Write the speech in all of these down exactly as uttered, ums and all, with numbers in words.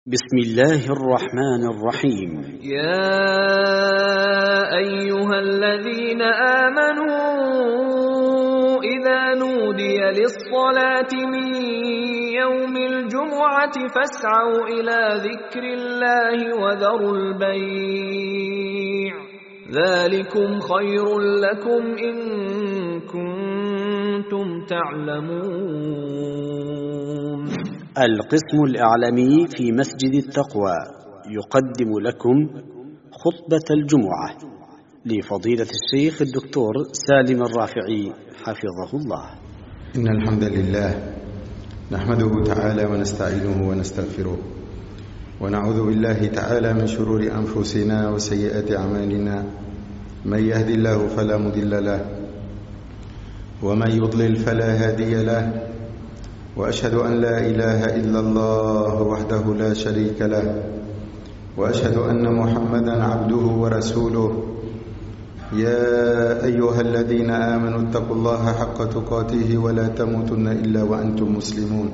بسم الله الرحمن الرحيم. يا أيها الذين آمنوا إذا نودي للصلاة من يوم الجمعة فاسعوا إلى ذكر الله وذروا البيع ذلكم خير لكم إن كنتم تعلمون. القسم الإعلامي في مسجد التقوى يقدم لكم خطبة الجمعة لفضيلة الشيخ الدكتور سالم الرافعي حفظه الله. إن الحمد لله نحمده تعالى ونستعينه ونستغفره ونعوذ بالله تعالى من شرور أنفسنا وسيئات أعمالنا، من يهدي الله فلا مضل له ومن يضلل فلا هادي له، وأشهد أن لا إله إلا الله وحده لا شريك له، وأشهد أن محمدا عبده ورسوله. يا أيها الذين آمنوا اتقوا الله حق تقاته ولا تموتن إلا وأنتم مسلمون.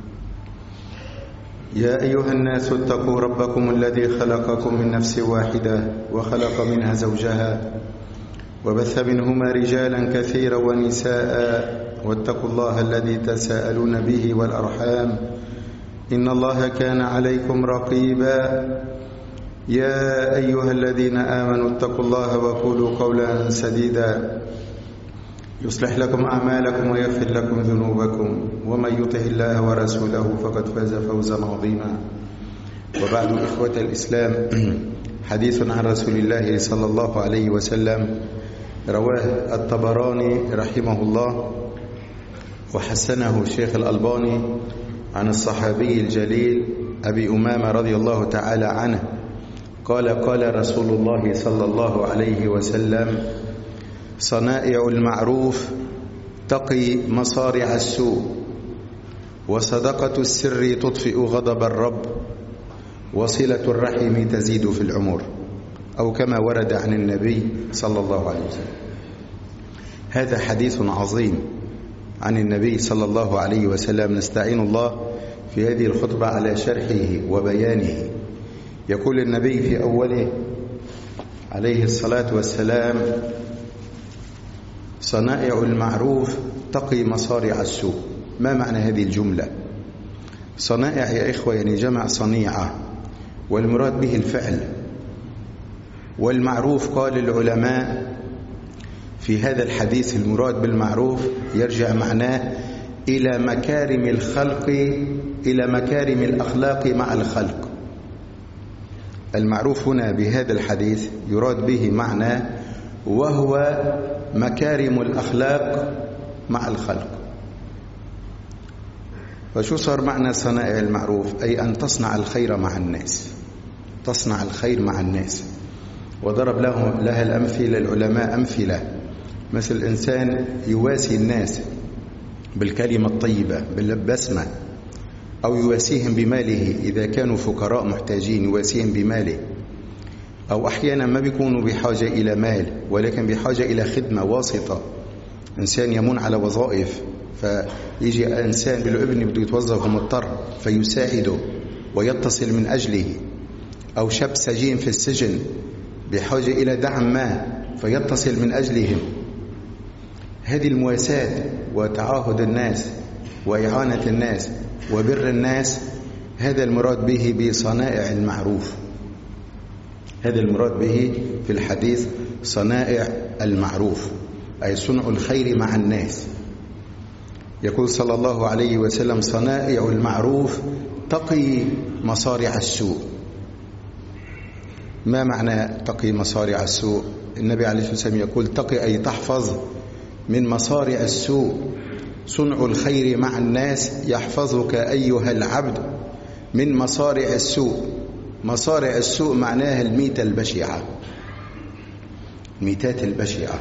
يا أيها الناس اتقوا ربكم الذي خلقكم من نفس واحدة وخلق منها زوجها وبث منهما رجالا كثيرا ونساء، واتقوا الله الذي تساءلون به والأرحام إن الله كان عليكم رقيبا. يا أيها الذين آمنوا اتقوا الله وقولوا قولا سديدا يصلح لكم أعمالكم ويغفر لكم ذنوبكم، ومن يطع الله ورسوله فقد فاز فوزا عظيما. وبعد، إخوة الإسلام، حديث عن رسول الله صلى الله عليه وسلم رواه الطبراني رحمه الله وحسنه الشيخ الألباني عن الصحابي الجليل أبي أمامة رضي الله تعالى عنه قال: قال رسول الله صلى الله عليه وسلم: صنائع المعروف تقي مصارع السوء، وصدقة السر تطفئ غضب الرب، وصلة الرحم تزيد في العمر، أو كما ورد عن النبي صلى الله عليه وسلم. هذا حديث عظيم عن النبي صلى الله عليه وسلم، نستعين الله في هذه الخطبة على شرحه وبيانه. يقول النبي في أوله عليه الصلاة والسلام: صنائع المعروف تقي مصارع السوء. ما معنى هذه الجملة؟ صنائع يا إخوة يعني جمع صنيعة، والمراد به الفعل. والمعروف قال العلماء في هذا الحديث المراد بالمعروف يرجع معناه إلى مكارم الخلق، إلى مكارم الأخلاق مع الخلق. المعروف هنا بهذا الحديث يراد به معنى وهو مكارم الأخلاق مع الخلق. وشو صار معنى صنائع المعروف؟ أي أن تصنع الخير مع الناس، تصنع الخير مع الناس. وضرب لهم لها الأمثلة العلماء أمثلة، مثل إنسان يواسي الناس بالكلمة الطيبة بالبسمة، أو يواسيهم بماله إذا كانوا فقراء محتاجين يواسيهم بماله، أو أحيانا ما بيكونوا بحاجة إلى مال ولكن بحاجة إلى خدمة واسطة. إنسان يمون على وظائف فيجي إنسان بالابن بده يتوظف ومضطر فيساعده ويتصل من أجله، أو شاب سجين في السجن بحاجة إلى دعم ما فيتصل من أجلهم. هذه المواساة وتعاهد الناس وإعانة الناس وبر الناس، هذا المراد به بصنائع المعروف. هذا المراد به في الحديث صنائع المعروف، أي صنع الخير مع الناس. يقول صلى الله عليه وسلم: صنائع المعروف تقي مصارع السوء. ما معنى تقي مصارع السوء؟ النبي عليه الصلاة والسلام يقول: تقي أي تحفظ من مصارع السوء. صنع الخير مع الناس يحفظك أيها العبد من مصارع السوء. مصارع السوء معناها الميتة البشعة، الميتات البشعة.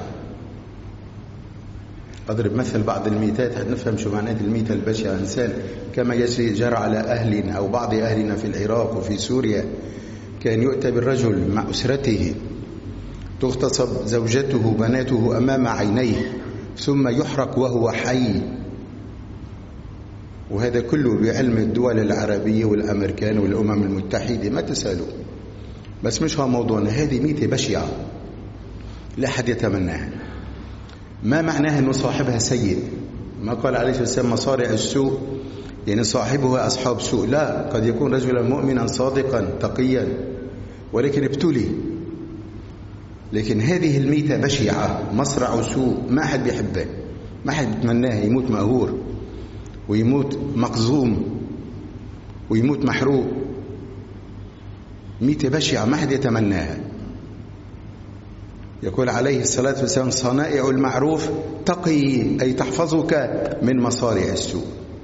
أضرب مثل بعض الميتات هنفهم شو معنى الميتة البشعة. إنسان كما يجري جرى على أهلنا أو بعض أهلنا في العراق وفي سوريا، كان يؤتى بالرجل مع أسرته، تغتصب زوجته وبناته أمام عينيه، ثم يحرق وهو حي. وهذا كله بعلم الدول العربية والأمريكان والأمم المتحدة، ما تسألوا. بس مش هو موضوعنا. هذه ميتة بشعة لا أحد يتمناها. ما معناها أنه صاحبها سيء؟ ما قال عليه الصلاة والسلام مصارع السوء يعني صاحبه أصحاب سوء، لا، قد يكون رجلا مؤمنا صادقا تقيا ولكن ابتلي. لكن هذه الميتة بشعة، مصرع سوء، ما أحد بيحبه، ما أحد بيتمناه. يموت مأهور ويموت مقزوم ويموت محروق. ميتة بشعة ما أحد يتمناها. يقول عليه الصلاة والسلام صنائع المعروف تقي، أي تحفظك من مصارع السوء.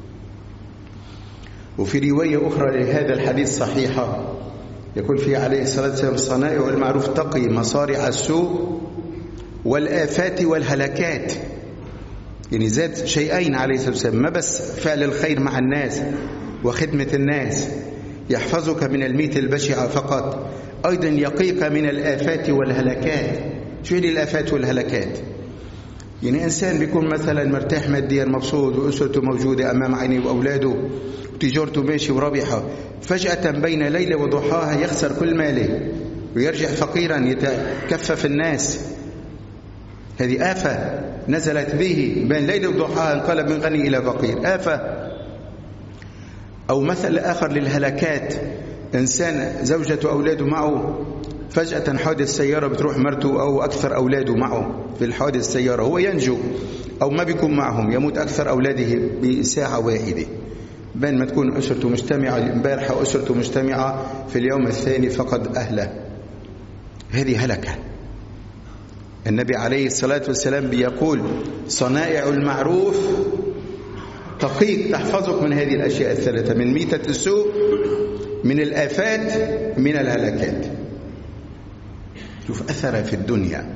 وفي رواية أخرى لهذا الحديث صحيحة يقول فيه عليه الصلاة والسلام صنائع المعروف تقي مصارع السوء والآفات والهلكات. يعني زاد شيئين عليه الصلاة والسلام، ما بس فعل الخير مع الناس وخدمة الناس يحفظك من الميت البشعة فقط، أيضا يقيك من الآفات والهلكات. شو هي الآفات والهلكات؟ يعني إنسان بيكون مثلا مرتاح ماديا مبسوط وأسرته موجودة أمام عينيه وأولاده وتجارته ماشي ورابحة، فجأة بين ليلة وضحاها يخسر كل ماله ويرجع فقيرا يتكفف الناس. هذه آفة نزلت به بين ليلة وضحاها، انقلب من غني إلى فقير، آفة. أو مثل آخر للهلكات، إنسان زوجته أولاده معه، فجأة حادث سيارة بتروح مرته أو أكثر أولاده معه في الحادث السيارة، هو ينجو أو ما بيكون معهم، يموت أكثر أولاده بساعة واحدة. بين ما تكون أسرته مجتمعة البارحة وأسرته مجتمعة في اليوم الثاني فقد أهله. هذه هلكة. النبي عليه الصلاة والسلام بيقول صنائع المعروف تقيك، تحفظك من هذه الأشياء الثلاثة، من ميتة السوء، من الآفات، من الهلكات. شوف أثر في الدنيا.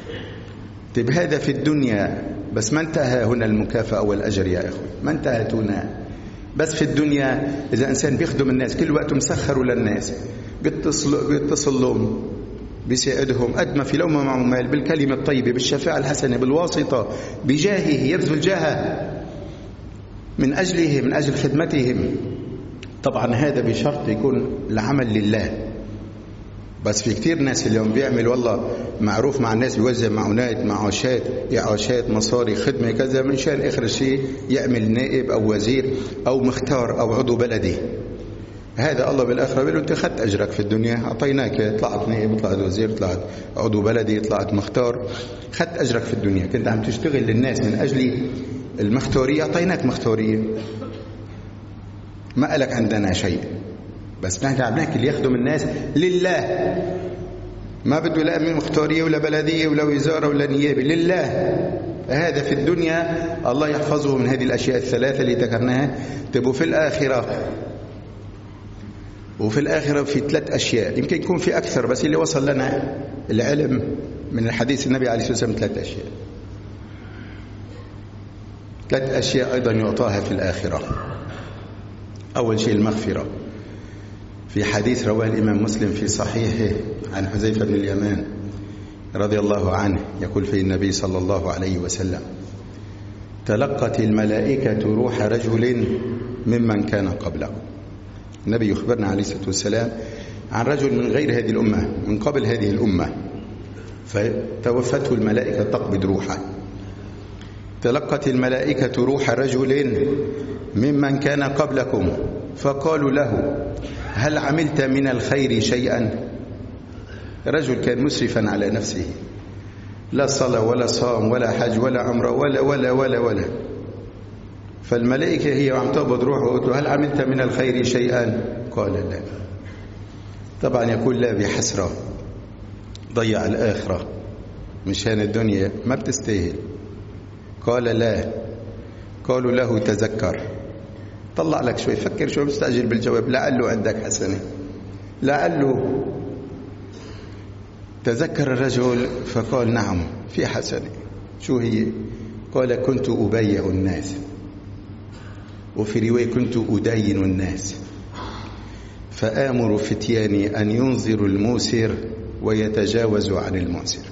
طيب هذا في الدنيا بس، ما انتهى هنا المكافأة والأجر يا إخوة، ما انتهت هنا بس في الدنيا. إذا إنسان بيخدم الناس كل وقت مسخر للناس، بيتصل بيتصل لهم، بيساعدهم قد ما في لو ما معه مال، بالكلمة الطيبة، بالشفاعة الحسنة، بالواسطة، بجاهه، يبذل جاهه من أجله، من أجل خدمتهم. طبعا هذا بشرط يكون العمل لله. بس في كتير ناس اليوم بيعمل والله معروف مع الناس، بيوزع معونات، معاشات، إعاشات، مصاري، خدمة كذا، من شان آخر شيء يعمل نائب أو وزير أو مختار أو عضو بلدي. هذا الله بالآخرة بيقول له أنت خدت أجرك في الدنيا، أعطيناك، طلعت نائب، طلعت وزير، طلعت عضو بلدي، طلعت مختار، خدت أجرك في الدنيا. كنت عم تشتغل للناس من أجل المختارية، أعطيناك مختارية، ما قالك عندنا شيء. بس نحن عملناك اللي يخدم الناس لله، ما بده لا من مختارية ولا بلدية ولا وزارة ولا نيابة، لله. هذا في الدنيا الله يحفظه من هذه الأشياء الثلاثة اللي ذكرناها. تبقوا في الآخرة، وفي الآخرة في ثلاث أشياء، يمكن يكون في أكثر بس اللي وصل لنا العلم من الحديث النبي عليه الصلاة والسلام ثلاث أشياء. ثلاث أشياء أيضا يعطاها في الآخرة. أول شيء المغفرة، في حديث رواه الإمام مسلم في صحيحه عن حذيفة بن اليمان رضي الله عنه، يقول فيه النبي صلى الله عليه وسلم تلقت الملائكة روح رجل ممن كان قبله. النبي يخبرنا عليه الصلاة والسلام عن رجل من غير هذه الأمة، من قبل هذه الأمة، فتوفته الملائكة تقبض روحه. تلقت الملائكة روح رجل ممن كان قبلكم فقالوا له هل عملت من الخير شيئا؟ رجل كان مسرفا على نفسه، لا صلاة ولا صام ولا حج ولا عمره ولا ولا ولا ولا فالملائكة هي عم تقبض روحه وقلت له هل عملت من الخير شيئا؟ قال لا. طبعا يقول لا بحسرة، ضيع الآخرة مشان الدنيا ما بتستاهل. قال لا. قالوا له تذكر، طلع لك شوي، فكر شوي، مستعجل بالجواب، لعله عندك حسنة، لعله. تذكر الرجل فقال نعم في حسنة. شو هي؟ قال كنت أبايع الناس، وفي رواية كنت أدين الناس، فآمر فتياني أن ينظروا الموسر ويتجاوزوا عن المعسر.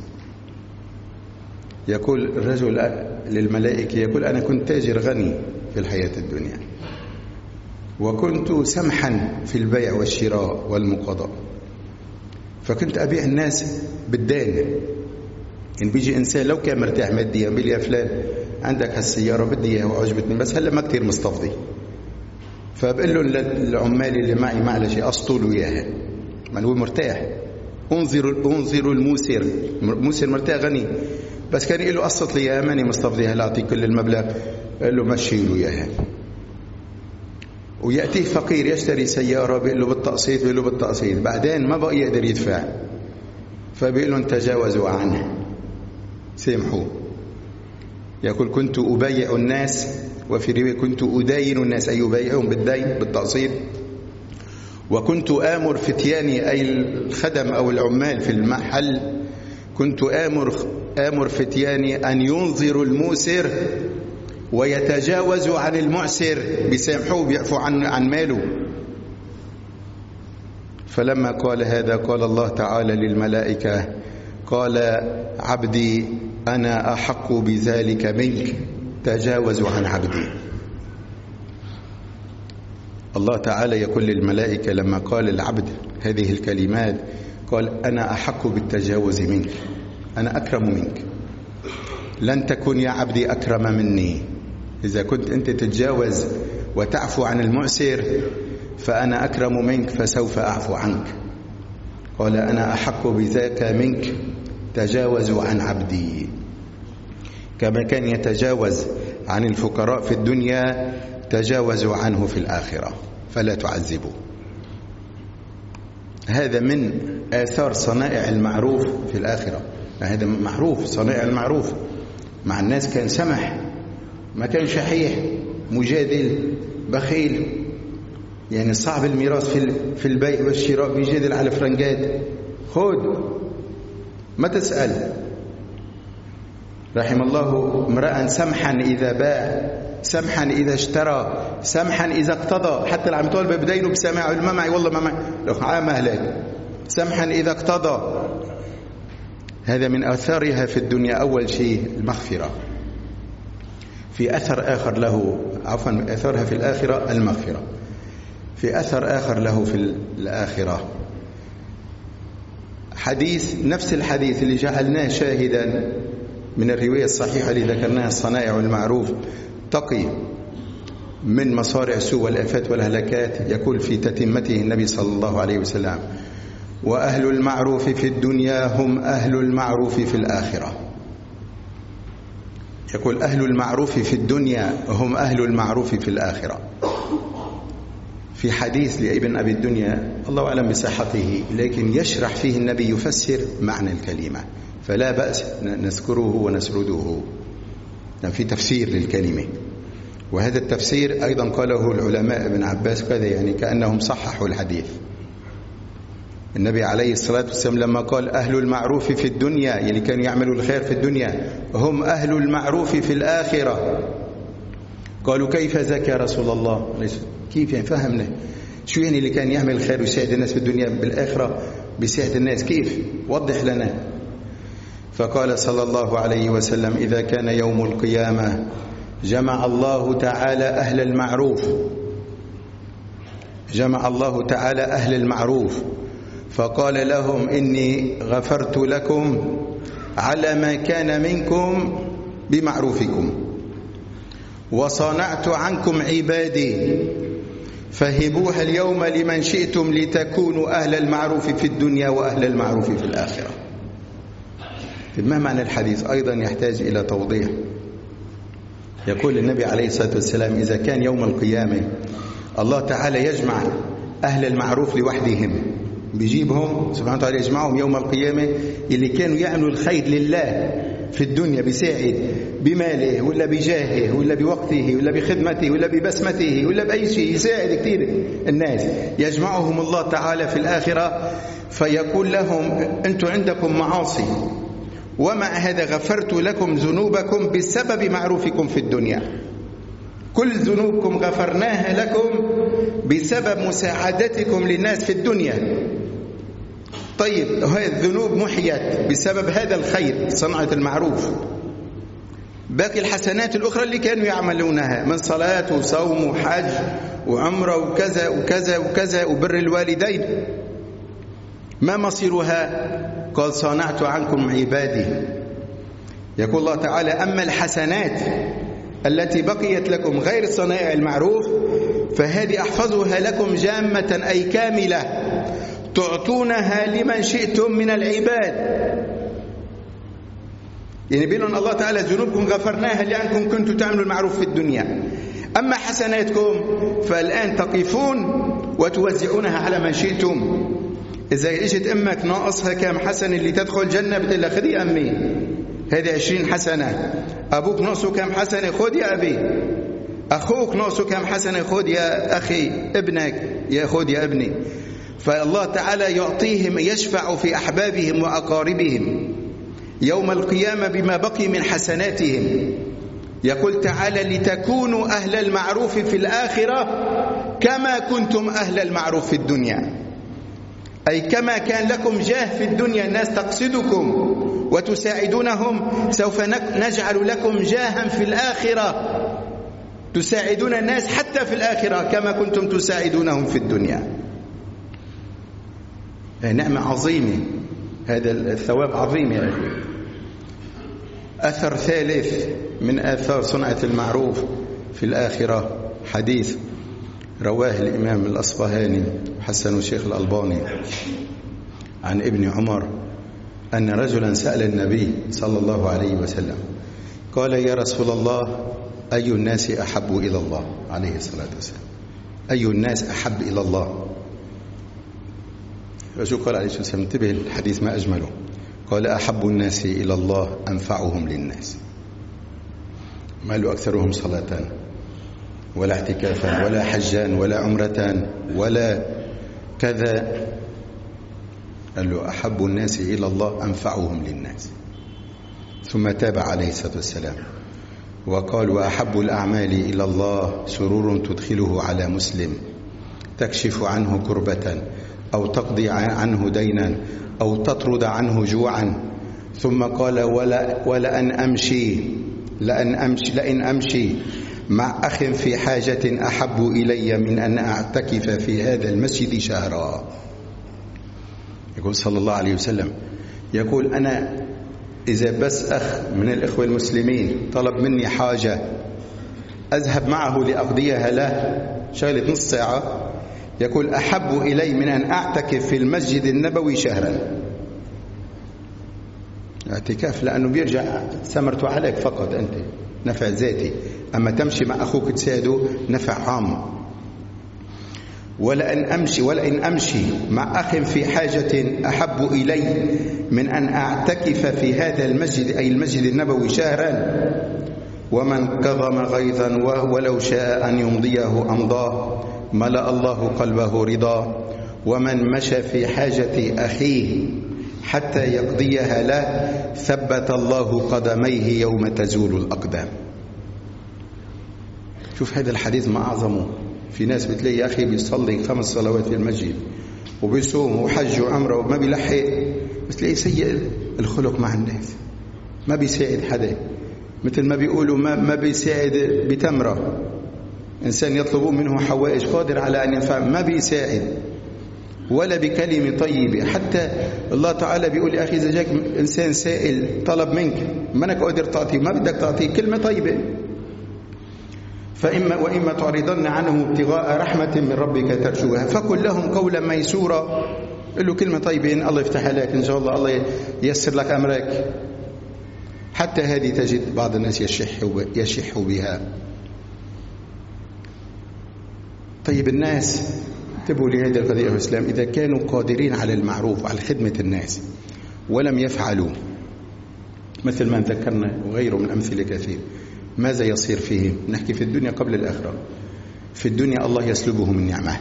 يقول الرجل للملائكة، يقول أنا كنت تاجر غني في الحياة الدنيا، وكنت سمحا في البيع والشراء والمقاضاة، فكنت أبيع الناس بالدين. إن بيجي إنسان لو كان مرتاح ماديا بيقول لي يا فلان عندك هالسيارة بدي إياها وعجبتني بس هلا ما كتير مستفضي، فبقول له للعمال اللي معي معلش أسطوا له إياها، ما هو مرتاح. انظروا انظروا الموسر، موسر مرتاح غني، بس كان يقول له قسط لي إياها ماني مستفضيها لا أعطي كل المبلغ، قال له مشي له إياها. ويأتيه فقير يشتري سيارة بيقول له بالتقسيط، بيقول له بالتقسيط، بعدين ما بقى يقدر يدفع فبيقول له تجاوزوا عنه سامحوه. يقول كنت أبايع الناس، وفي رواية كنت أداين الناس أي أبايعهم بالدين بالتقسيط، وكنت آمر فتياني أي الخدم أو العمال في المحل، كنت آمر آمر فتياني أن ينظروا الموسر ويتجاوزوا عن المعسر، بيسامحوه بيعفوا عن عن ماله. فلما قال هذا قال الله تعالى للملائكة قال عبدي أنا أحق بذلك منك تجاوزوا عن عبدي. الله تعالى يقول للملائكة لما قال العبد هذه الكلمات قال أنا أحق بالتجاوز منك، أنا أكرم منك، لن تكن يا عبدي أكرم مني. إذا كنت أنت تتجاوز وتعفو عن المعسر فأنا أكرم منك فسوف أعفو عنك. قال أنا أحق بذاك منك تجاوزوا عن عبدي. كما كان يتجاوز عن الفقراء في الدنيا تجاوزوا عنه في الآخرة فلا تعذبوا. هذا من آثار صنائع المعروف في الآخرة. هذا معروف، صنائع المعروف مع الناس كان سمح، ما كان شحيح مجادل بخيل. يعني صعب الميراث في في البيع والشراء بيجادل على فرنجات، خذ ما تسأل. رحم الله امرأ سمحا إذا باع، سمحا إذا اشترى، سمحا إذا اقتضى. حتى اللي عم يطالب بدينه بسماع ما معي والله ما معي، لو عام أهلك. سمحا إذا اقتضى. هذا من آثارها في الدنيا. أول شيء المغفرة. في أثر آخر له، عفوا أثرها في الآخرة المغفرة. في أثر آخر له في الآخرة حديث، نفس الحديث اللي جعلناه شاهدا من الرواية الصحيحة اللي ذكرناها الصنائع والمعروف تقي من مصارع السوء والآفات والهلكات. يقول في تتمته النبي صلى الله عليه وسلم وأهل المعروف في الدنيا هم أهل المعروف في الآخرة. يقول أهل المعروف في الدنيا هم أهل المعروف في الآخرة. في حديث لابن أبي الدنيا الله أعلم بصحته، لكن يشرح فيه النبي يفسر معنى الكلمة، فلا بأس نذكره ونسرده. في تفسير للكلمة، وهذا التفسير أيضا قاله العلماء ابن عباس كذا، يعني كأنهم صححوا الحديث. النبي عليه الصلاة والسلام لما قال أهل المعروف في الدنيا، يعني كانوا يعملوا الخير في الدنيا، هم أهل المعروف في الآخرة. قالوا كيف ذاك يا رسول الله؟ كيف يعني؟ فهمنا شو يعني اللي كان يعمل الخير ويساعد الناس في الدنيا بالآخرة بيساعد الناس، كيف؟ وضح لنا. فقال صلى الله عليه وسلم إذا كان يوم القيامة جمع الله تعالى أهل المعروف، جمع الله تعالى أهل المعروف فقال لهم إني غفرت لكم على ما كان منكم بمعروفكم وصنعت عنكم عبادي فهبوها اليوم لمن شئتم لتكونوا أهل المعروف في الدنيا وأهل المعروف في الآخرة. ما معنى الحديث؟ أيضا يحتاج إلى توضيح. يقول النبي عليه الصلاة والسلام إذا كان يوم القيامة الله تعالى يجمع أهل المعروف لوحدهم، بيجيبهم سبحانه وتعالى يجمعهم يوم القيامة اللي كانوا يعملوا الخير لله في الدنيا، بيساعد بماله ولا بجاهه ولا بوقته ولا بخدمته ولا ببسمته ولا بأي شيء، يساعد كثير الناس. يجمعهم الله تعالى في الآخرة فيقول لهم أنتم عندكم معاصي ومع هذا غفرت لكم ذنوبكم بسبب معروفكم في الدنيا. كل ذنوبكم غفرناها لكم بسبب مساعدتكم للناس في الدنيا. طيب هذه الذنوب محيت بسبب هذا الخير، صنعة المعروف. باقي الحسنات الأخرى اللي كانوا يعملونها من صلاة وصوم وحج وعمرة وكذا وكذا وكذا وبر الوالدين، ما مصيرها؟ قال صنعت عنكم عبادي. يقول الله تعالى أما الحسنات التي بقيت لكم غير صنائع المعروف فهذه أحفظها لكم جامة أي كاملة تعطونها لمن شئتم من العباد. يعني بيقولون الله تعالى ذنوبكم غفرناها لأنكم كنتم تعملوا المعروف في الدنيا، أما حسناتكم فالآن تقفون وتوزعونها على من شئتم. إذا إجت أمك ناقصها كم حسنة اللي تدخل الجنة بتقول لها خذي أمي هذه عشرين حسنة. أبوك ناقصه كم حسنة؟ خذ يا أبي. أخوك ناقصه كم حسنة؟ خذ يا أخي. ابنك يا خذ يا ابني. فالله تعالى يعطيهم، يشفع في أحبابهم وأقاربهم يوم القيامة بما بقي من حسناتهم. يقول تعالى لتكونوا أهل المعروف في الآخرة كما كنتم أهل المعروف في الدنيا، أي كما كان لكم جاه في الدنيا الناس تقصدكم وتساعدونهم، سوف نجعل لكم جاها في الآخرة تساعدون الناس حتى في الآخرة كما كنتم تساعدونهم في الدنيا. نعمة عظيمة، هذا الثواب عظيم يا أخي. أثر ثالث من آثار صنعة المعروف في الآخرة، حديث رواه الإمام الأصبهاني حسن الشيخ الألباني عن ابن عمر أن رجلا سأل النبي صلى الله عليه وسلم قال يا رسول الله أي الناس أحب إلى الله عليه الصلاة والسلام، أي الناس أحب إلى الله؟ الرسول قال عليه الصلاة والسلام انتبه الحديث ما أجمله، قال أحب الناس إلى الله أنفعهم للناس. ما له أكثرهم صلاة ولا اعتكافا ولا حجان ولا عمرتان ولا كذا، قال له أحب الناس إلى الله أنفعهم للناس. ثم تابع عليه الصلاة والسلام وقال وأحب الأعمال إلى الله سرور تدخله على مسلم تكشف عنه كربة أو تقضي عنه دينا أو تطرد عنه جوعا. ثم قال ولا ولأن أمشي لأن أمشي لأن أمشي مع أخ في حاجة أحب إلي من أن أعتكف في هذا المسجد شهرا. يقول صلى الله عليه وسلم، يقول أنا إذا بس أخ من الإخوة المسلمين طلب مني حاجة أذهب معه لأقضيها له شغلة نص ساعة، يقول أحب إلي من أن أعتكف في المسجد النبوي شهرا. اعتكاف لأنه بيرجع ثمرته عليك فقط أنت، نفع ذاتي، أما تمشي مع أخوك تساعده نفع عام. ولأن أمشي ولأن أمشي مع أخ في حاجة أحب إلي من أن أعتكف في هذا المسجد أي المسجد النبوي شهرا. ومن كظم غيظا ولو شاء أن يمضيه أمضاه ملأ الله قلبه رضا. ومن مشى في حاجة أخيه حتى يقضيها له ثبت الله قدميه يوم تزول الأقدام. شوف هذا الحديث ما أعظمه. في ناس بتلاقي يا أخي بيصلي خمس صلوات في المسجد وبيصوم وحج وعمره وما بيلحق، بس تلاقي سيء الخلق مع الناس، ما بيساعد حدا، مثل ما بيقولوا ما, ما بيساعد بتمرة. إنسان يطلبون منه حوائج قادر على أن ينفع، ما بيساعد ولا بكلمة طيبة. حتى الله تعالى بيقول يا أخي إذا جاك إنسان سائل طلب منك ما أنك قادر تعطيه، ما بدك تعطيه كلمة طيبة. فإما وإما تعرضن عنه ابتغاء رحمة من ربك ترجوها فقل لهم قولا ميسورا. قل له كلمة طيبة إن الله يفتح عليك إن شاء الله، الله ييسر لك أمرك. حتى هذه تجد بعض الناس يشح يشح بها. طيب الناس انتبهوا لهذه القضية في الإسلام، إذا كانوا قادرين على المعروف وعلى خدمة الناس ولم يفعلوا مثل ما ذكرنا وغيره من أمثلة كثير، ماذا يصير فيهم؟ نحكي في الدنيا قبل الآخرة. في الدنيا الله يسلبهم النعمة.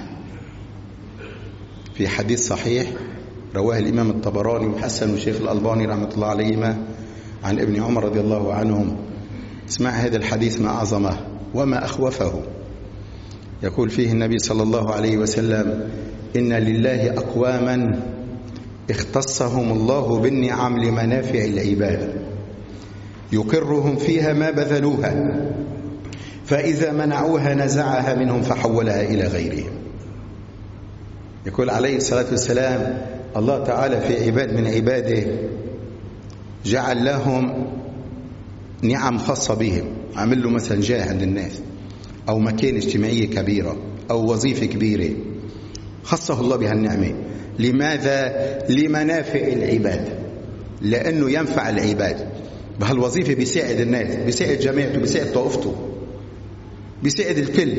في حديث صحيح رواه الإمام الطبراني وحسن الشيخ الألباني رحمة الله عليهما عن ابن عمر رضي الله عنهم. اسمع هذا الحديث ما أعظمه وما أخوفه. يقول فيه النبي صلى الله عليه وسلم إن لله أقواما اختصهم الله بالنعم لمنافع العباد يقرهم فيها ما بذلوها، فإذا منعوها نزعها منهم فحولها إلى غيرهم. يقول عليه الصلاة والسلام الله تعالى في عباد من عباده جعل لهم نعم خاصة بهم، عمل له مثلا جاه عند الناس أو مكانة اجتماعية كبيرة أو وظيفة كبيرة خصه الله بها النعمة. لماذا؟ لمنافع العباد، لأنه ينفع العباد بهالوظيفة، بيساعد الناس، بيساعد جماعته، بيساعد طائفته، بيساعد الكل.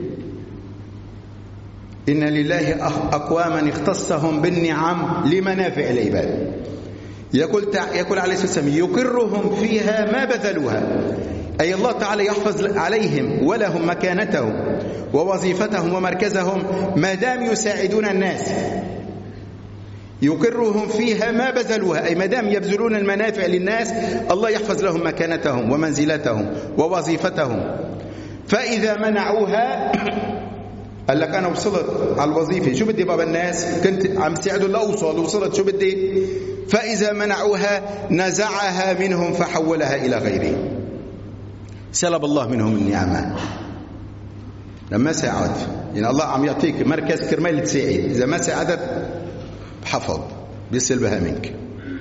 إن لله أقواما اختصهم بالنعم لمنافع العباد. يقول يقول عليه الصلاة والسلام يقرهم فيها ما بذلوها، أي الله تعالى يحفظ عليهم ولهم مكانتهم ووظيفتهم ومركزهم ما دام يساعدون الناس. يقرهم فيها ما بذلوها، أي ما دام يبذلون المنافع للناس الله يحفظ لهم مكانتهم ومنزلتهم ووظيفتهم. فإذا منعوها قال لك أنا وصلت على الوظيفة، شو بدي بابا الناس كنت عم ساعدوا لأوصل، وصلت شو بدي؟ فإذا منعوها نزعها منهم فحولها إلى غيره، سلب الله منهم النعمة. لما ساعد يعني الله عم يعطيك مركز كرمال تساعد، إذا ما ساعدت بحفظ بيسلبها منك.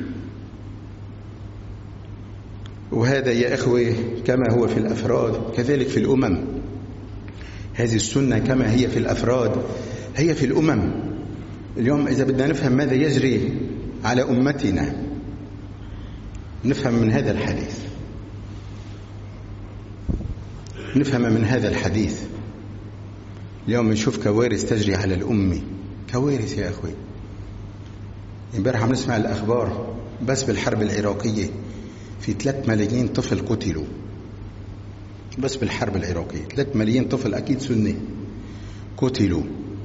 وهذا يا إخوة كما هو في الأفراد كذلك في الأمم. هذه السنة كما هي في الأفراد هي في الأمم. اليوم إذا بدنا نفهم ماذا يجري على أمتنا نفهم من هذا الحديث، نفهم من هذا الحديث. اليوم نشوف كوارث تجري على الأمة، كوارث يا أخوي. امبارح عم نسمع الأخبار بس بالحرب العراقية في ثلاثة ملايين طفل قتلوا، بس بالحرب العراقية ثلاثة ملايين طفل أكيد سني قتلوا.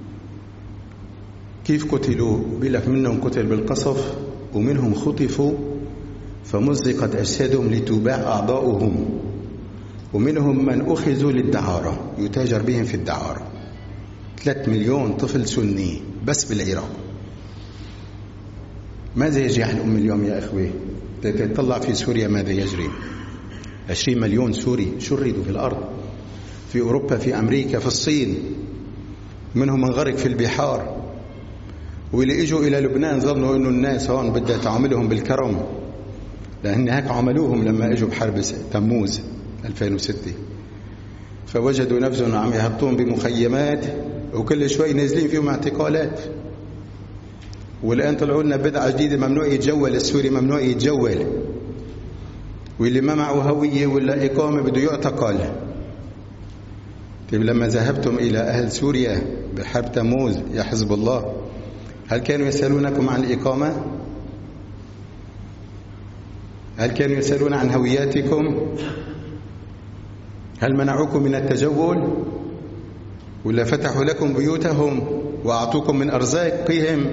كيف قتلوا؟ بيقول لك منهم قتل بالقصف ومنهم خطفوا فمزقت أجسادهم لتباع أعضاؤهم، ومنهم من أخذوا للدعارة يتاجر بهم في الدعارة. ثلاثة مليون طفل سني بس بالعراق. ماذا يجري على الأمة اليوم يا أخوي؟ تطلع في سوريا ماذا يجري؟ عشرين مليون سوري شردوا في الأرض، في أوروبا، في أمريكا، في الصين، منهم من غرق في البحار. واللي اجوا إلى لبنان ظنوا أنه الناس هون بدها تعاملهم بالكرم، لأن هيك عملوهم لما اجوا بحرب تموز ألفين وستة، فوجدوا نفسهم عم يهبطون بمخيمات وكل شوي نازلين فيهم اعتقالات. والآن طلعوا لنا بدعة جديدة، ممنوع يتجول السوري، ممنوع يتجول، واللي ما معه هوية ولا إقامة بده يعتقل. طيب لما ذهبتم إلى أهل سوريا بحرب تموز يا حزب الله هل كانوا يسألونكم عن الإقامة؟ هل كانوا يسألون عن هوياتكم؟ هل منعوكم من التجول؟ ولا فتحوا لكم بيوتهم وأعطوكم من أرزاقهم؟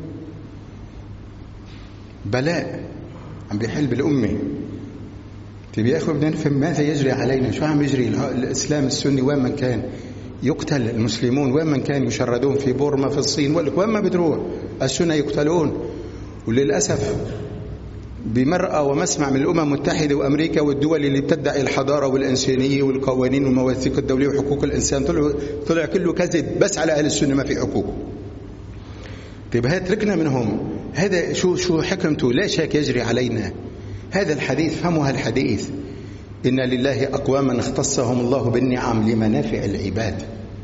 بلاء عم بيحل بالأمة. طيب يا أخوة بدنا نفهم ماذا يجري علينا، شو عم يجري. الإسلام السني وين من كان يقتل المسلمون، وين من كان يشردون في بورما في الصين، وين ما بتروح السنة يقتلون. وللأسف بمرأة ومسمع من الأمم المتحدة وأمريكا والدول اللي بتدعي الحضارة والإنسانية والقوانين والمواثيق الدولية وحقوق الإنسان طلع طلع كله كذب، بس على أهل السنة ما في حقوق. طيب هات تركنا منهم، هذا شو شو حكمته؟ ليش هيك يجري علينا؟ هذا الحديث فهموا هالحديث، إن لله أقواما اختصهم الله بالنعم لمنافع العباد.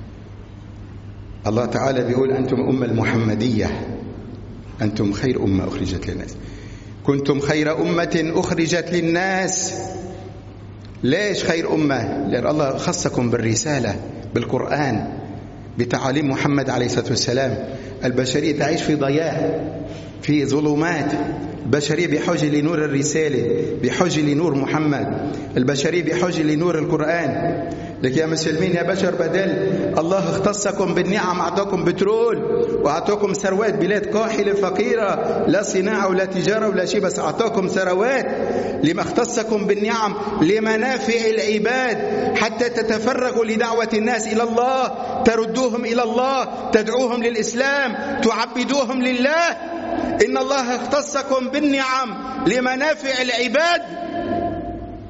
الله تعالى بيقول أنتم أمة المحمدية، أنتم خير أمة أخرجت للناس، كنتم خير أمة أخرجت للناس. ليش خير أمة؟ لأن الله خصكم بالرسالة، بالقرآن، بتعاليم محمد عليه الصلاة والسلام. البشرية تعيش في ضياع، في ظلمات. البشرية بحاجة لنور الرسالة، بحاجة لنور محمد. البشرية بحاجة لنور القرآن. لك يا مسلمين يا بشر، بدل الله اختصكم بالنعم، أعطاكم بترول وأعطاكم ثروات، بلاد قاحلة فقيرة لا صناعة ولا تجارة ولا شيء، بس أعطاكم ثروات. لما اختصكم بالنعم لمنافع العباد، حتى تتفرغوا لدعوة الناس إلى الله، تردوهم إلى الله، تدعوهم للإسلام، تعبدوهم لله. إن الله اختصكم بالنعم لمنافع العباد.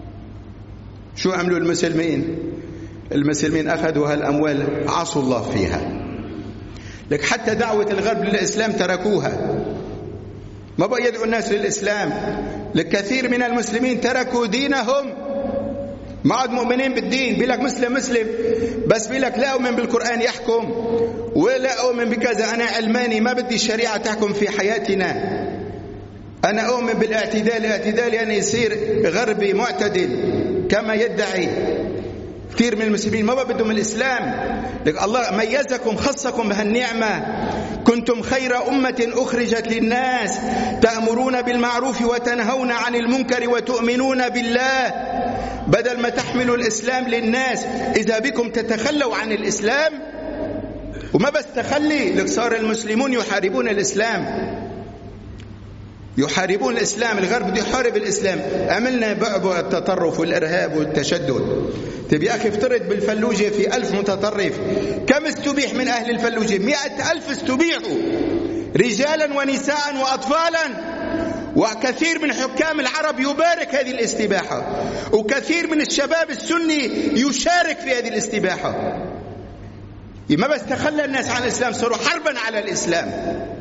شو عملوا المسلمين؟ المسلمين أخذوا هالأموال عصوا الله فيها. لك حتى دعوة الغرب للإسلام تركوها، ما بقى يدعو الناس للإسلام. لك كثير من المسلمين تركوا دينهم، ما عاد مؤمنين بالدين. بيقولك مسلم مسلم بس بيقولك لا أؤمن بالقرآن يحكم، ولا أؤمن بكذا، أنا علماني ما بدي الشريعة تحكم في حياتنا، أنا أؤمن بالاعتدال. الاعتدال يعني يصير غربي معتدل كما يدعي كثير من المسلمين، ما بدهم الإسلام. لك الله ميزكم خصكم بهالنعمة، كنتم خير أمة أخرجت للناس تأمرون بالمعروف وتنهون عن المنكر وتؤمنون بالله. بدل ما تحملوا الإسلام للناس إذا بكم تتخلوا عن الإسلام. وما بس تخلي، لك صار المسلمون يحاربون الإسلام، يحاربون الإسلام. الغرب بده يحارب الإسلام. عملنا بعبع التطرف والإرهاب والتشدد. تبي يا أخي افترض بالفلوجة في ألف متطرف، كم استبيح من أهل الفلوجة؟ مئة ألف استبيحوا، رجالا ونساء وأطفالا. وكثير من حكام العرب يبارك هذه الاستباحة، وكثير من الشباب السني يشارك في هذه الاستباحة. ما بس تخلى الناس عن الإسلام، صاروا حربا على الإسلام.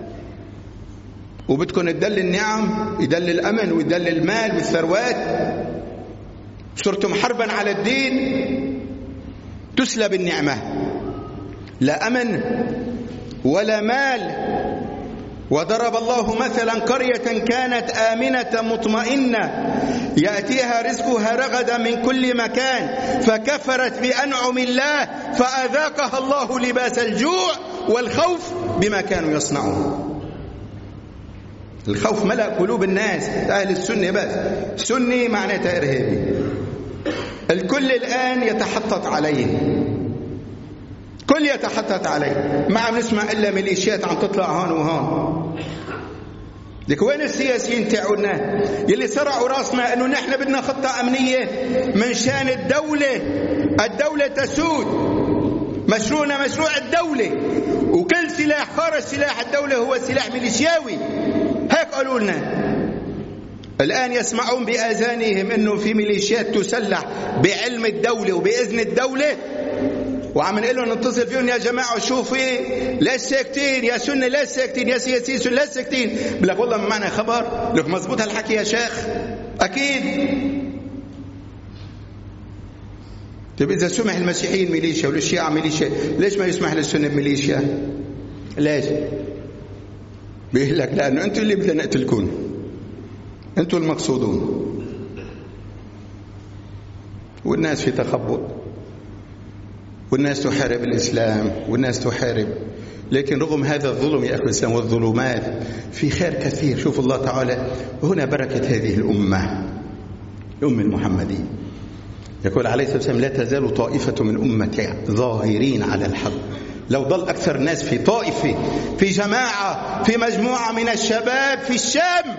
وبدكم تدل النعم، يدل الأمن ويدل المال والثروات. صرتم حربا على الدين، تسلب النعمة، لا أمن ولا مال. وضرب الله مثلا قرية كانت آمنة مطمئنة يأتيها رزقها رغدا من كل مكان فكفرت بأنعم الله فأذاقها الله لباس الجوع والخوف بما كانوا يصنعون. الخوف ملأ قلوب الناس، أهل السنة بس. سني معناتها إرهابي. الكل الآن يتحطط عليه، كل يتحطط عليه. ما عم نسمع إلا ميليشيات عم تطلع هون وهون. لك وين السياسيين تاعونا يلي سرعوا راسنا انه نحن بدنا خطة امنية من شان الدولة، الدولة تسود، مشروعنا مشروع الدولة، وكل سلاح خارج سلاح الدولة هو سلاح ميليشياوي. هيك قالوا لنا. الآن يسمعون بآذانهم انه في ميليشيات تسلح بعلم الدولة وبإذن الدولة، وعم نقول لهم نتصل فيهم يا جماعة شوفوا ليش ساكتين يا سنة، ليش ساكتين يا سياسيين سنة، ليش ساكتين؟ بقول لك والله ما معنا خبر. لك مزبوط هالحكي يا شيخ؟ أكيد. طيب إذا سمح المسيحيين ميليشيا والشيعة ميليشيا، ليش ما يسمح للسنة بميليشيا؟ ليش؟ بيقول لك لأنه أنتم اللي بدنا نقتلكم، أنتم المقصودون. والناس في تخبط، والناس تحارب الإسلام، والناس تحارب. لكن رغم هذا الظلم يا أخوة الإسلام والظلمات في خير كثير. شوف الله تعالى هنا بركة هذه الأمة، الأمة المحمدية. يقول عليه الصلاة والسلام لا تزال طائفة من أمتي ظاهرين على الحق. لو ضل أكثر الناس في طائفة، في جماعة، في مجموعة من الشباب في الشام،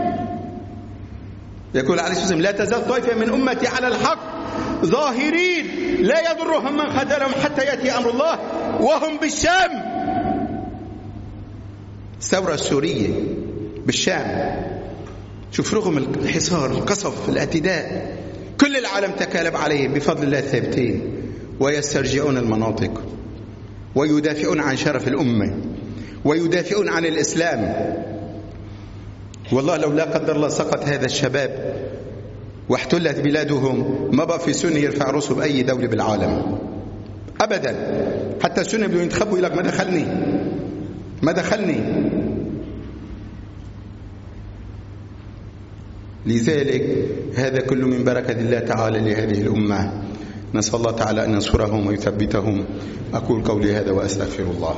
يقول عليه الصلاة والسلام لا تزال طائفة من أمتي على الحق ظاهرين لا يضرهم من خذلهم حتى يأتي أمر الله وهم بالشام. الثورة السورية بالشام، شوف رغم الحصار، القصف، الاعتداء، كل العالم تكالب عليهم، بفضل الله ثابتين ويسترجعون المناطق ويدافعون عن شرف الأمة ويدافعون عن الإسلام. والله لو لا قدر الله سقط هذا الشباب واحتلت بلادهم ما بقى في سنة يرفع راسه بأي دولة بالعالم أبدا. حتى السنة بدهم ينتخبوا يقول لك ما دخلني ما دخلني. لذلك هذا كله من بركة الله تعالى لهذه الأمة. نسأل الله تعالى أن ينصرهم ويثبتهم. أقول قولي هذا وأستغفر الله.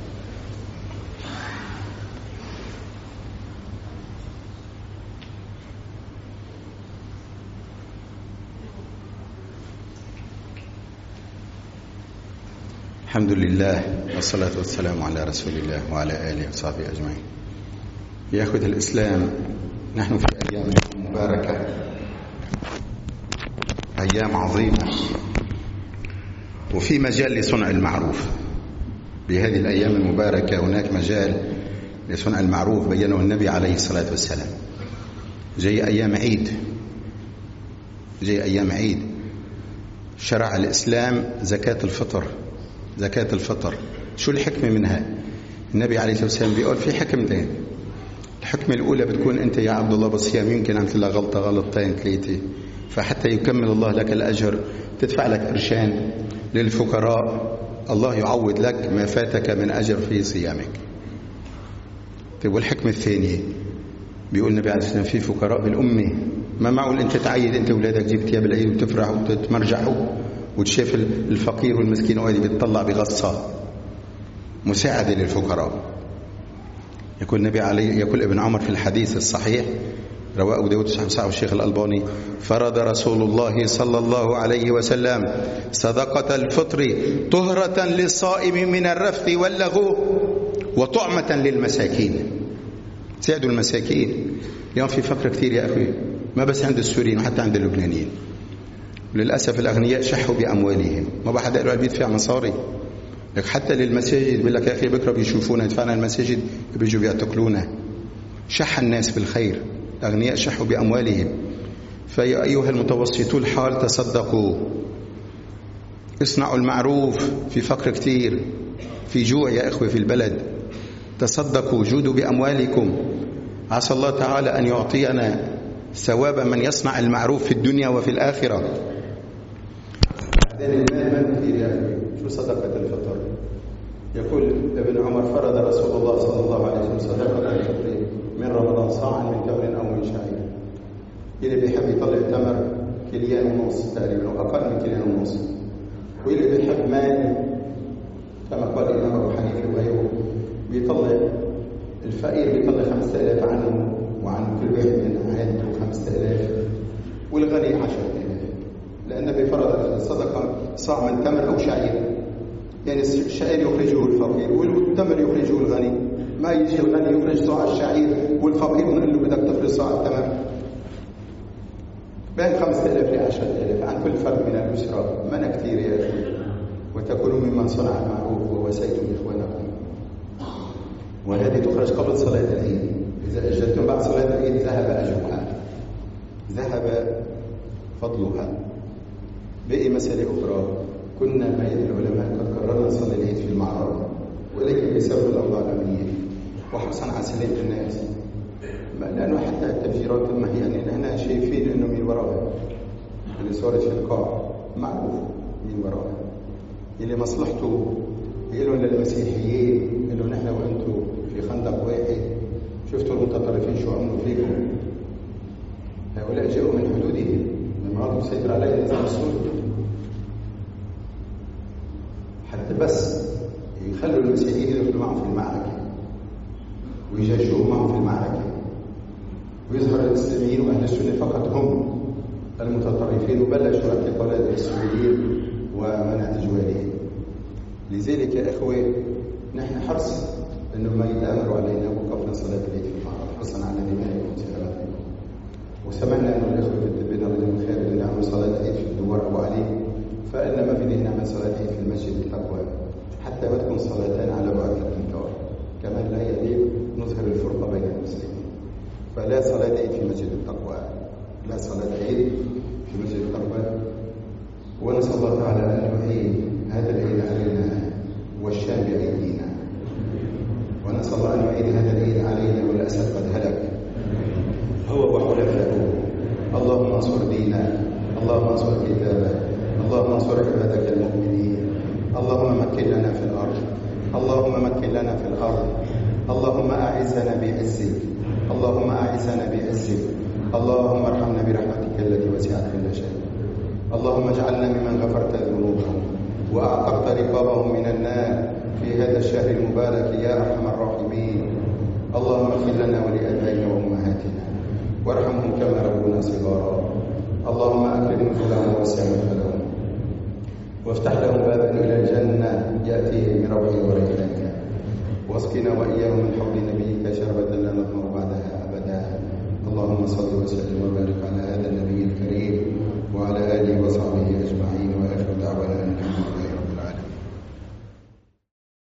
الحمد لله والصلاة والسلام على رسول الله وعلى آله وصحبه أجمعين. يا أخوة الإسلام، نحن في أيام مباركة، أيام عظيمة، وفي مجال لصنع المعروف. بهذه الأيام المباركة هناك مجال لصنع المعروف بينه النبي عليه الصلاة والسلام. جاي أيام عيد، جاي أيام عيد شرع الإسلام زكاة الفطر. زكاة الفطر شو الحكمة منها؟ النبي عليه الصلاة والسلام بيقول في حكمتين. الحكمة الأولى بتكون أنت يا عبد الله بالصيام يمكن عملت لها غلطة غلطتين ثلاثة، فحتى يكمل الله لك الأجر تدفع لك قرشين للفقراء، الله يعوض لك ما فاتك من أجر في صيامك. طيب والحكمة الثانية بيقول النبي عليه الصلاة والسلام في فقراء بالأمة، ما معقول أنت تعيد أنت أولادك جيب تياب العيد وتفرحوا وتتمرجحوا وتشاف الفقير والمسكين وقاعد بيتطلع بغصة. مساعدة للفقراء. يقول النبي عليه يقول ابن عمر في الحديث الصحيح رواه أبو داود وصححه الشيخ الألباني: فرض رسول الله صلى الله عليه وسلم صدقة الفطر طهرة للصائم من الرفث واللغو وطعمة للمساكين. ساعدوا المساكين. اليوم في فقر كثير يا أخي، ما بس عند السوريين وحتى عند اللبنانيين. للأسف الأغنياء شحوا بأموالهم، ما بحد قالوا بيدفع مصاري. لك حتى للمساجد بيقول لك يا أخي بكرة بيشوفونا يدفعنا المساجد بيجوا بيعتقلونا. شح الناس بالخير، الأغنياء شحوا بأموالهم. فيا أيها المتوسطو الحال تصدقوا، اصنعوا المعروف. في فقر كثير، في جوع يا إخوة في البلد. تصدقوا، جودوا بأموالكم، عسى الله تعالى أن يعطينا ثواب من يصنع المعروف في الدنيا وفي الآخرة. المال كثير يا أخي. شو صدقة الفطر؟ يقول ابن عمر: فرض رسول الله صلى الله عليه وسلم صدقة الفطر من رمضان صاعا من تمر أو من شعير. اللي بيحب يطلع تمر كيليان ونص تقريبا أو أقل من كيليان ونص، واللي بيحب مال كما قال الإمام أبو حنيفة وغيره بيطلع. الفقير بيطلع خمسة آلاف عنه وعن كل واحد من عائلته خمسة آلاف، والغني عشرة آلاف، لأن بفرض الصدقة صاع من تمر أو شعير. يعني الشعير يخرجه الفقير والتمر يخرجه الغني. ما يجي الغني يخرج صاع الشعير والفقير ونقول له بدك تخرج صاع التمر. بين خمسة آلاف لعشرة آلاف عن كل فرد من الأسرة. من كثير يا أخي. وتكونوا ممن صنع المعروف ووسيتم إخوانكم. وهذه تخرج قبل صلاة العيد. إذا أجلتم بعد صلاة العيد ذهب أجرها، ذهب فضلها. بقي مسألة أخرى. كنا ما يدري العلماء قد قررنا نصلي العيد في المعرض، ولكن بسبب الأوضاع الأمنية وحرصا على سلامة الناس، لأنه حتى التفجيرات ما هي يعني نحن شايفين إنه من وراها اللي صارت في القاع معروف من وراها، اللي مصلحته يقولون للمسيحيين إنه نحن وأنتم في خندق واحد. شفتوا المتطرفين شو عملوا فيكم؟ هؤلاء جاءوا من حدودهم، من مناطق سيطر عليها النظام السوري، حتى بس يخلوا المسيحيين يدخلوا معهم في المعركة ويجاشوهم معهم في المعركة، ويظهر الإسلاميين وأهل السنة فقط هم المتطرفين، وبلشوا اعتقالات السوريين ومنع تجوالهم. لذلك يا إخوة نحن حرص أنه ما يتآمروا علينا وقفنا صلاة العيد في المعرض حرصا على دمائكم وسلامتكم. وسمعنا أن الإخوة يتبعون رجل من خير أن نعمل صلاة العيد في الدوار أبو علي، فإن ما بدنا نعمل صلاة العيد في المسجد التقوى حتى ما تكون صلاتين على بعد الأمتار. كمان لا يليق نظهر الفرقة بين المسلمين. فلا صلاة عيد في مسجد التقوى، لا صلاة عيد في مسجد التقوى. ونسأل الله تعالى أن يعيد هذا العيد علينا والشام بأيدينا، ونسأل الله أن يعيد هذا العيد علينا والأسد قد هلك هو وحلفائه. اللهم انصر ديننا، اللهم انصر كتابك، اللهم انصر عبادك المؤمنين. اللهم مكن لنا في الأرض، اللهم مكن لنا في الأرض. اللهم أعزنا بعزك، اللهم أعزنا بعزك. اللهم ارحمنا برحمتك التي وسعت كل شيء. اللهم اجعلنا ممن غفرت ذنوبهم وأعتقت رقابهم من النار في هذا الشهر المبارك يا أرحم الراحمين. اللهم اغفر لنا ولآبائنا وأمهاتنا وارحمهم كما ربونا صغارا. اللهم أكرم نزلهم ووسع مدخلهم وافتح لهم بابا إلى الجنة يأتيهم من روحك وريحانك، واسقنا وإياهم من حوض نبيك شربة لا نظمأ بعدها أبدا. اللهم صل وسلم وبارك على هذا النبي